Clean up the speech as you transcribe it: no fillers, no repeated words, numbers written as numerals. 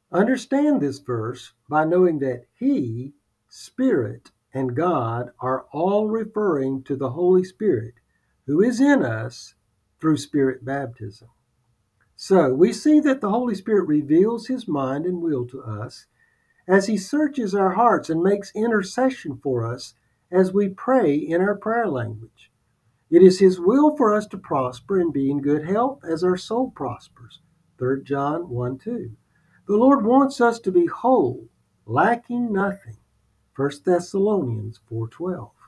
Understand this verse by knowing that He, Spirit, and God are all referring to the Holy Spirit, who is in us through Spirit baptism. So we see that the Holy Spirit reveals His mind and will to us as He searches our hearts and makes intercession for us as we pray in our prayer language. It is His will for us to prosper and be in good health as our soul prospers. 3 John 1:2. The Lord wants us to be whole, lacking nothing. 1 Thessalonians 4:12.